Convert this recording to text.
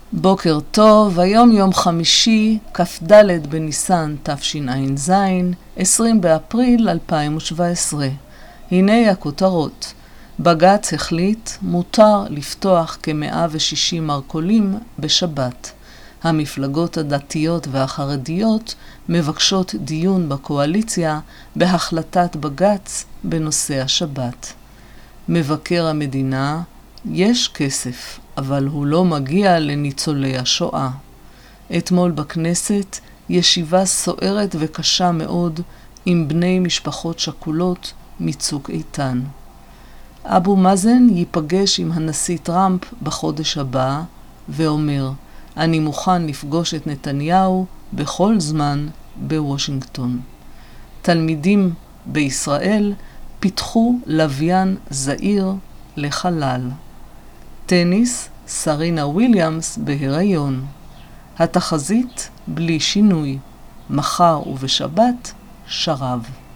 בוקר טוב, היום יום חמישי, כ"ד בניסן תשע"ז, 20 באפריל 2017. הנה הכותרות. בג"ץ החליט מותר לפתוח כ-160 מרכולים בשבת. המפלגות הדתיות והחרדיות מבקשות דיון בקואליציה בהחלטת בג"ץ בנושא השבת. מבקר המדינה, יש כסף, אבל הוא לא מגיע לניצולי השואה. אתמול בכנסת ישיבה סוערת וקשה מאוד עם בני משפחות שכולות מצוק איתן. אבו מאזן ייפגש עם הנשיא טראמפ בחודש הבא ואומר, אני מוכן לפגוש את נתניהו בכל זמן בוושינגטון. תלמידים בישראל פיתחו לוויין זעיר לחלל. טניס, סרינה וויליאמס בהיריון. התחזית בלי שינוי, מחר ובשבת שרב.